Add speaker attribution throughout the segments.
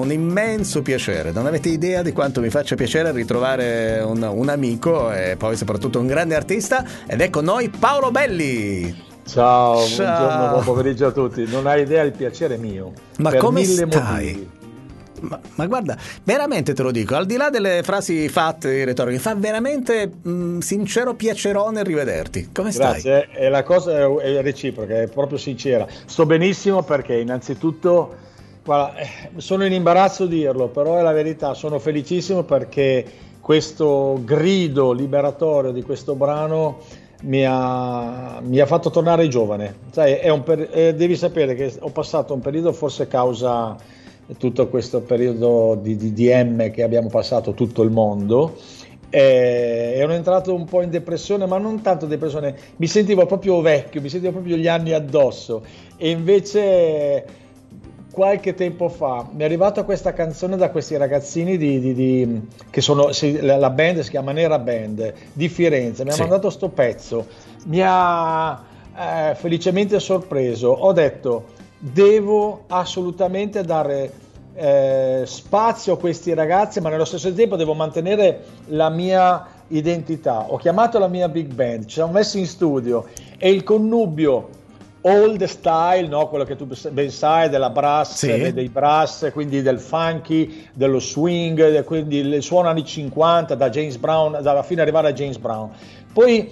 Speaker 1: un immenso piacere. Non avete idea di quanto mi faccia piacere ritrovare un amico e poi soprattutto un grande artista. Ed ecco noi Paolo Belli.
Speaker 2: Ciao, buongiorno, buon pomeriggio a tutti. Non hai idea, il piacere è mio.
Speaker 1: Ma
Speaker 2: per
Speaker 1: come
Speaker 2: mille
Speaker 1: stai?
Speaker 2: motivi.
Speaker 1: Ma guarda, veramente te lo dico, al di là delle frasi fatte, retoriche, fa veramente sincero piacerone rivederti. Come stai?
Speaker 2: Grazie, e la cosa è reciproca, è proprio sincera. Sto benissimo perché innanzitutto, guarda, sono in imbarazzo di dirlo, però è la verità, sono felicissimo perché questo grido liberatorio di questo brano mi ha fatto tornare giovane. Sai, devi sapere che ho passato un periodo, forse causa tutto questo periodo di DM che abbiamo passato tutto il mondo, ero entrato un po' in depressione, ma non tanto depressione, mi sentivo proprio vecchio, mi sentivo proprio gli anni addosso, e invece qualche tempo fa mi è arrivata questa canzone da questi ragazzini che sono, la band si chiama Nera Band di Firenze, mi ha mandato sto pezzo, mi ha felicemente sorpreso. Ho detto devo assolutamente dare spazio a questi ragazzi, ma nello stesso tempo devo mantenere la mia identità. Ho chiamato la mia big band, ci siamo messi in studio e il connubio old style, no? Quello che tu ben sai, della brass, dei brass, quindi del funky, dello swing, quindi il suono anni 50, da James Brown, dalla fine arrivare a James Brown, poi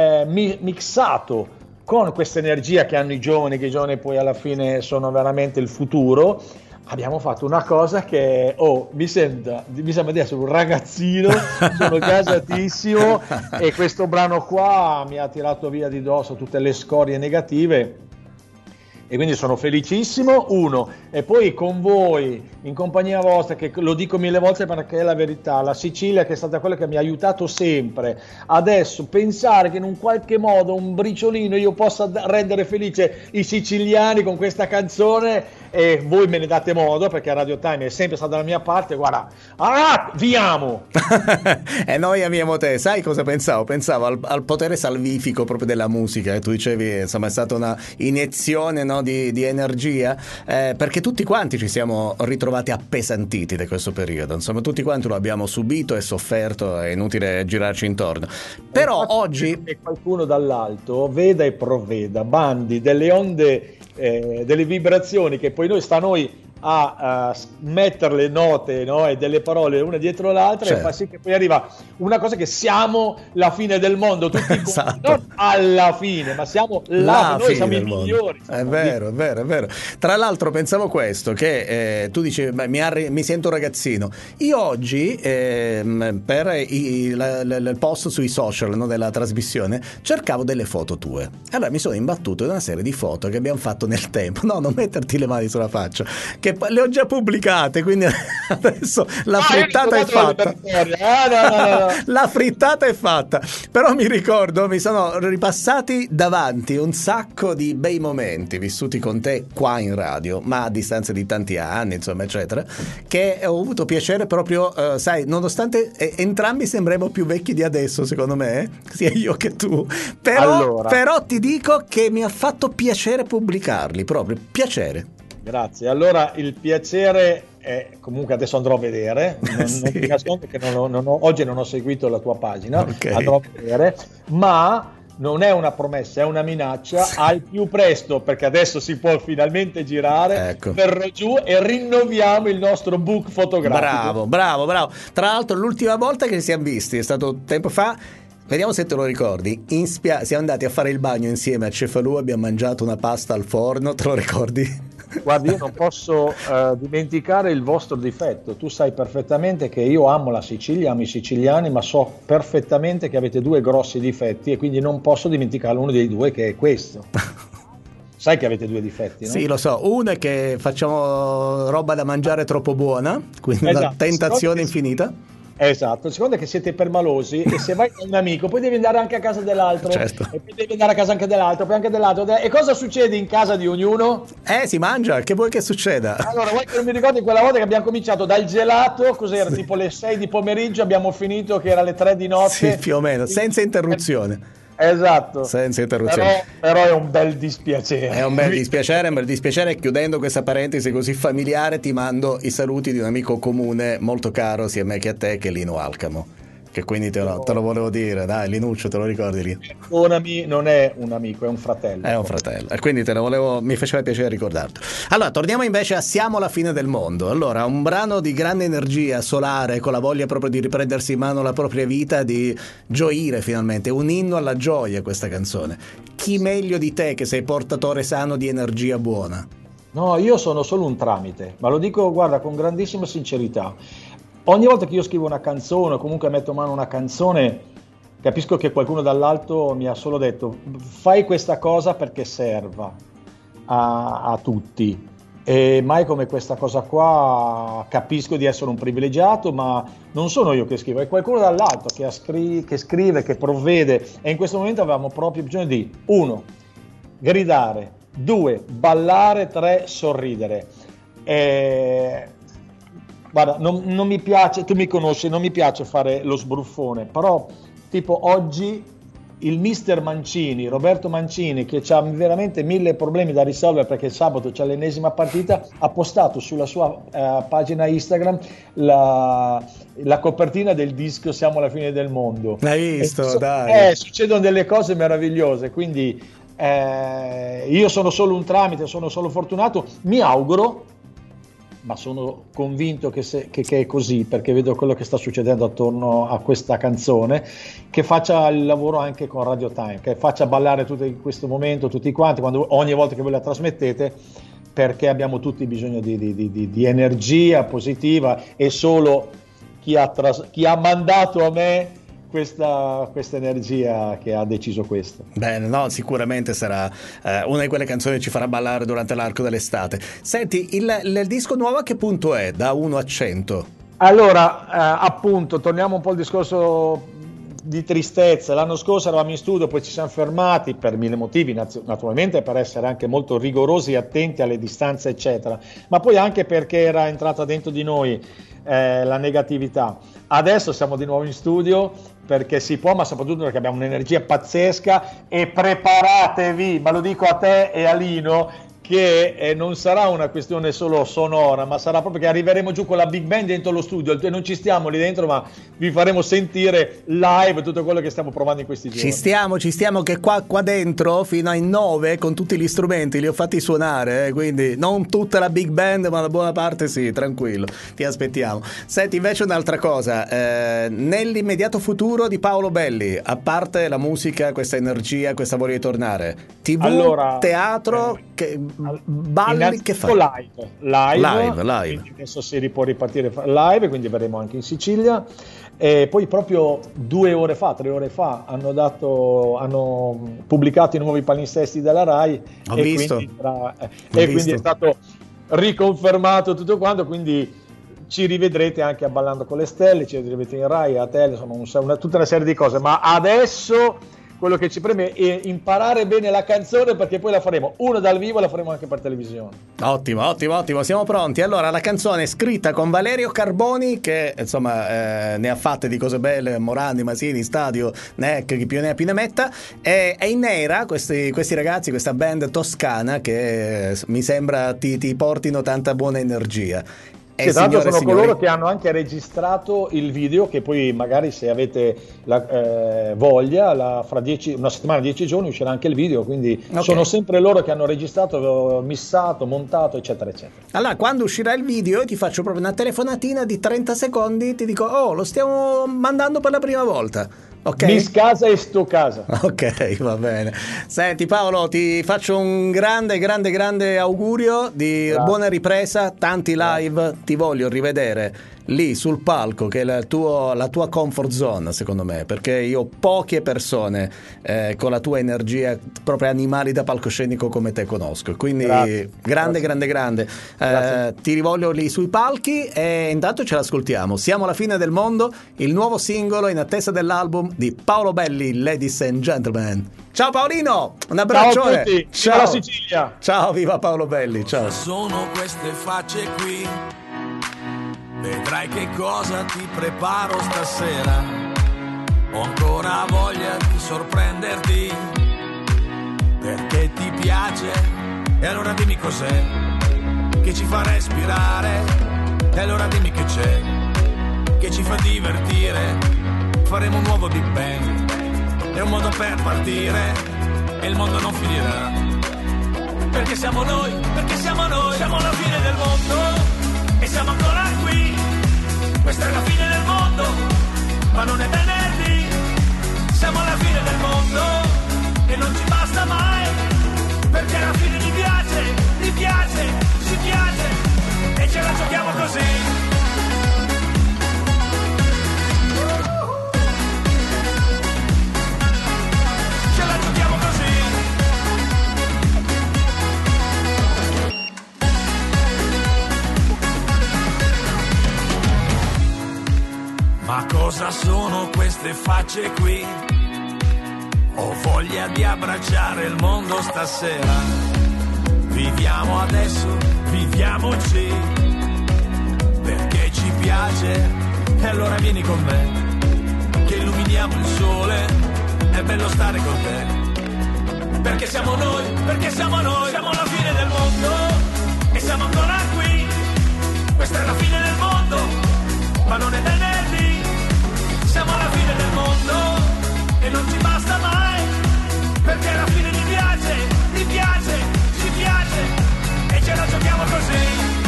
Speaker 2: mixato con questa energia che hanno i giovani, che i giovani poi alla fine sono veramente il futuro. Abbiamo fatto una cosa che mi sembra di essere un ragazzino, sono gasatissimo, e questo brano qua mi ha tirato via di dosso tutte le scorie negative, e quindi sono felicissimo, e poi con voi, in compagnia vostra, che lo dico mille volte perché è la verità, la Sicilia, che è stata quella che mi ha aiutato sempre. Adesso pensare che in un qualche modo, un briciolino, io possa rendere felice i siciliani con questa canzone, e voi me ne date modo, perché Radio Time è sempre stata dalla mia parte, guarda, viamo!
Speaker 1: E noi amiamo te. Sai cosa pensavo? Pensavo al potere salvifico proprio della musica, e tu dicevi, insomma, è stata una iniezione, no, di energia, perché tutti quanti ci siamo ritrovati appesantiti da questo periodo, insomma tutti quanti lo abbiamo subito e sofferto, è inutile girarci intorno. Però oggi
Speaker 2: che qualcuno dall'alto veda e provveda bandi delle onde, delle vibrazioni, che poi sta a noi a mettere le note, no, e delle parole una dietro l'altra, e fa sì che poi arriva una cosa che siamo la fine del mondo, tutti
Speaker 1: esatto.
Speaker 2: Non alla fine, ma siamo noi siamo i migliori.
Speaker 1: È vero. Tra l'altro pensavo questo, che tu dici mi sento ragazzino. Io oggi per il post sui social, no, della trasmissione, cercavo delle foto tue. Allora mi sono imbattuto in una serie di foto che abbiamo fatto nel tempo. No, non metterti le mani sulla faccia, che le ho già pubblicate, quindi adesso la frittata è fatta. No. La frittata è fatta. Però mi ricordo, mi sono ripassati davanti un sacco di bei momenti vissuti con te qua in radio, ma a distanza di tanti anni, insomma, eccetera, che ho avuto piacere proprio, sai, nonostante entrambi sembriamo più vecchi di adesso, secondo me, sia io che tu, però ti dico che mi ha fatto piacere pubblicarli, proprio piacere.
Speaker 2: Grazie, allora il piacere è, comunque adesso andrò a vedere, non ti nascondo che oggi non ho seguito la tua pagina, andrò a vedere, ma non è una promessa, è una minaccia, al più presto, perché adesso si può finalmente girare, verrò giù e rinnoviamo il nostro book fotografico.
Speaker 1: Bravo. Tra l'altro l'ultima volta che ci siamo visti è stato tempo fa. Vediamo se te lo ricordi. Siamo andati a fare il bagno insieme a Cefalù, abbiamo mangiato una pasta al forno, te lo ricordi?
Speaker 2: Guardi, io non posso dimenticare il vostro difetto. Tu sai perfettamente che io amo la Sicilia, amo i siciliani, ma so perfettamente che avete due grossi difetti, e quindi non posso dimenticare uno dei due, che è questo. Sai che avete due difetti, no?
Speaker 1: Sì, lo so. Uno è che facciamo roba da mangiare troppo buona, quindi una tentazione infinita.
Speaker 2: Esatto, il secondo è che siete permalosi, e se vai da un amico poi devi andare anche a casa dell'altro, e poi devi andare a casa anche dell'altro, poi anche dell'altro, e cosa succede in casa di ognuno?
Speaker 1: Si mangia, che vuoi che succeda?
Speaker 2: Allora, vuoi che non mi ricordi quella volta che abbiamo cominciato dal gelato, cos'era, tipo le 6 di pomeriggio, abbiamo finito che era le 3 di notte?
Speaker 1: Sì, più o meno, senza interruzione.
Speaker 2: Esatto.
Speaker 1: Senza interruzioni.
Speaker 2: Però è un bel dispiacere.
Speaker 1: È un bel dispiacere. Chiudendo questa parentesi così familiare, ti mando i saluti di un amico comune molto caro sia a me che a te, che è Lino Alcamo. Che quindi te lo volevo dire, dai, Linuccio, te lo ricordi Lino?
Speaker 2: Non è un amico, è un fratello.
Speaker 1: È un fratello, e quindi mi faceva piacere ricordarlo. Allora, torniamo invece a Siamo alla fine del mondo. Allora, un brano di grande energia solare, con la voglia proprio di riprendersi in mano la propria vita, di gioire finalmente, un inno alla gioia questa canzone. Chi meglio di te, che sei portatore sano di energia buona?
Speaker 2: No, io sono solo un tramite, ma lo dico, guarda, con grandissima sincerità. Ogni volta che io scrivo una canzone o comunque metto in mano una canzone, capisco che qualcuno dall'alto mi ha solo detto fai questa cosa perché serva a tutti, e mai come questa cosa qua capisco di essere un privilegiato, ma non sono io che scrivo, è qualcuno dall'alto che scrive, che provvede, e in questo momento avevamo proprio bisogno di 1. Gridare, 2. Ballare, 3. Sorridere. Guarda, non mi piace, tu mi conosci, non mi piace fare lo sbruffone, però tipo oggi il mister Mancini, Roberto Mancini, che ha veramente 1000 problemi da risolvere perché sabato c'è l'ennesima partita, ha postato sulla sua pagina Instagram la copertina del disco Siamo alla fine del mondo.
Speaker 1: L'hai visto? Dai.
Speaker 2: Succedono delle cose meravigliose, quindi io sono solo un tramite, sono solo fortunato, mi auguro, ma sono convinto che è così, perché vedo quello che sta succedendo attorno a questa canzone, che faccia il lavoro anche con Radio Time, che faccia ballare in questo momento tutti quanti, ogni volta che voi la trasmettete, perché abbiamo tutti bisogno di energia positiva, e solo chi ha mandato a me questa energia che ha deciso questo.
Speaker 1: Bene, no, sicuramente sarà una di quelle canzoni che ci farà ballare durante l'arco dell'estate. Senti, il disco nuovo a che punto è, da 1 a 100?
Speaker 2: Allora, appunto, torniamo un po' al discorso di tristezza. L'anno scorso eravamo in studio, poi ci siamo fermati per 1000 motivi, naturalmente per essere anche molto rigorosi e attenti alle distanze eccetera, ma poi anche perché era entrata dentro di noi la negatività. Adesso siamo di nuovo in studio perché si può, ma soprattutto perché abbiamo un'energia pazzesca, e preparatevi, ma lo dico a te e a Lino, che non sarà una questione solo sonora, ma sarà proprio che arriveremo giù con la big band dentro lo studio, e non ci stiamo lì dentro, ma vi faremo sentire live tutto quello che stiamo provando in questi giorni.
Speaker 1: Ci stiamo che qua dentro fino ai 9 con tutti gli strumenti li ho fatti suonare, quindi non tutta la big band, ma la buona parte sì, tranquillo, ti aspettiamo. Senti, invece un'altra cosa, nell'immediato futuro di Paolo Belli, a parte la musica, questa energia, questa voglia di tornare, TV, allora, teatro, balli, che fai? Live.
Speaker 2: Quindi adesso si può ripartire live, quindi verremo anche in Sicilia. E poi proprio 3 ore fa hanno pubblicato i nuovi palinsesti della Rai, quindi è stato riconfermato tutto quanto, quindi ci rivedrete anche a Ballando con le Stelle, ci rivedrete in Rai, a tele, insomma tutta una serie di cose, ma adesso quello che ci preme è imparare bene la canzone, perché poi la faremo dal vivo e la faremo anche per televisione.
Speaker 1: Ottimo, siamo pronti. Allora, la canzone è scritta con Valerio Carboni, che insomma ne ha fatte di cose belle, Morandi, Masini, Stadio, Neck, chi più ne ha più ne metta, e in nera questi ragazzi, questa band toscana che mi sembra ti portino tanta buona energia.
Speaker 2: Sì, tra l'altro sono coloro che hanno anche registrato il video, che poi magari, se avete voglia, fra una settimana, 10 giorni uscirà anche il video, quindi sono sempre loro che hanno registrato, missato, montato, eccetera eccetera.
Speaker 1: Allora, quando uscirà il video ti faccio proprio una telefonatina di 30 secondi, ti dico lo stiamo mandando per la prima volta. Okay.
Speaker 2: Mis casa e sto casa.
Speaker 1: Ok, va bene. Senti Paolo, ti faccio un grande augurio di buona ripresa, tanti live, ti voglio rivedere lì sul palco, che è la tua comfort zone, secondo me, perché io poche persone con la tua energia, proprio animali da palcoscenico come te conosco, quindi grande. Ti rivoglio lì sui palchi, e intanto ce l'ascoltiamo. Siamo alla fine del mondo, il nuovo singolo in attesa dell'album di Paolo Belli, Ladies and Gentlemen. Ciao Paolino, un abbraccione.
Speaker 2: Ciao a tutti, ciao alla Sicilia.
Speaker 1: Ciao, viva Paolo Belli, ciao.
Speaker 3: Sono queste facce qui, vedrai che cosa ti preparo stasera. Ho ancora voglia di sorprenderti, perché ti piace, e allora dimmi cos'è che ci fa respirare, e allora dimmi che c'è, che ci fa divertire. Faremo un nuovo Big Bang, è un modo per partire, e il mondo non finirà. Perché siamo noi, siamo alla fine del mondo, e siamo ancora qui. Questa è la fine del mondo, ma non è venerdì. Siamo alla fine del mondo, e non ci basta mai, perché alla fine mi piace, ci piace, e ce la giochiamo così. Ce la giochiamo così. Ma cosa sono queste facce qui? Ho voglia di abbracciare il mondo stasera. Viviamo adesso, viviamoci, perché ci piace, e allora vieni con me, che illuminiamo il sole, è bello stare con te. Perché siamo noi, siamo alla fine del mondo, e siamo ancora qui. Questa è la fine del mondo, ma non è venerdì. Siamo alla fine del mondo, e non ci basta mai, perché alla fine mi piace, ci piace, e ce la giochiamo così.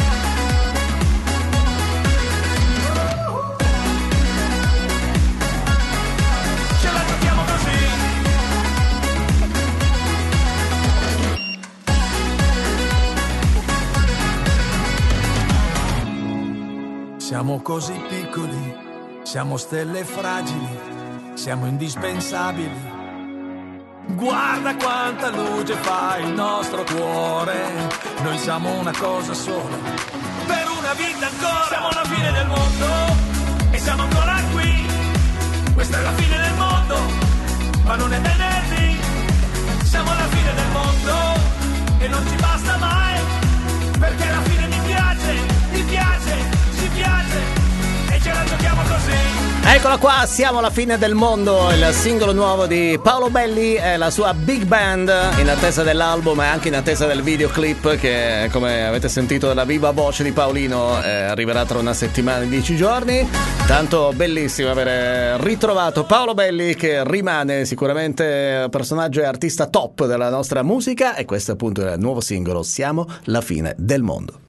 Speaker 3: Ce la giochiamo così. Siamo così piccoli, siamo stelle fragili, siamo indispensabili. Guarda quanta luce fa il nostro cuore. Noi siamo una cosa sola, per una vita ancora. Siamo alla fine del mondo, e siamo ancora qui. Questa è la fine del mondo, ma non è venerdì. Siamo alla fine del mondo, e non ci basta mai, perché alla fine mi piace, ci piace, e ce la giochiamo così.
Speaker 1: Eccola qua, siamo alla fine del mondo, il singolo nuovo di Paolo Belli e la sua big band, in attesa dell'album e anche in attesa del videoclip che, come avete sentito dalla viva voce di Paolino, arriverà tra una settimana e 10 giorni. Tanto bellissimo avere ritrovato Paolo Belli, che rimane sicuramente personaggio e artista top della nostra musica, e questo appunto è il nuovo singolo, Siamo la fine del mondo.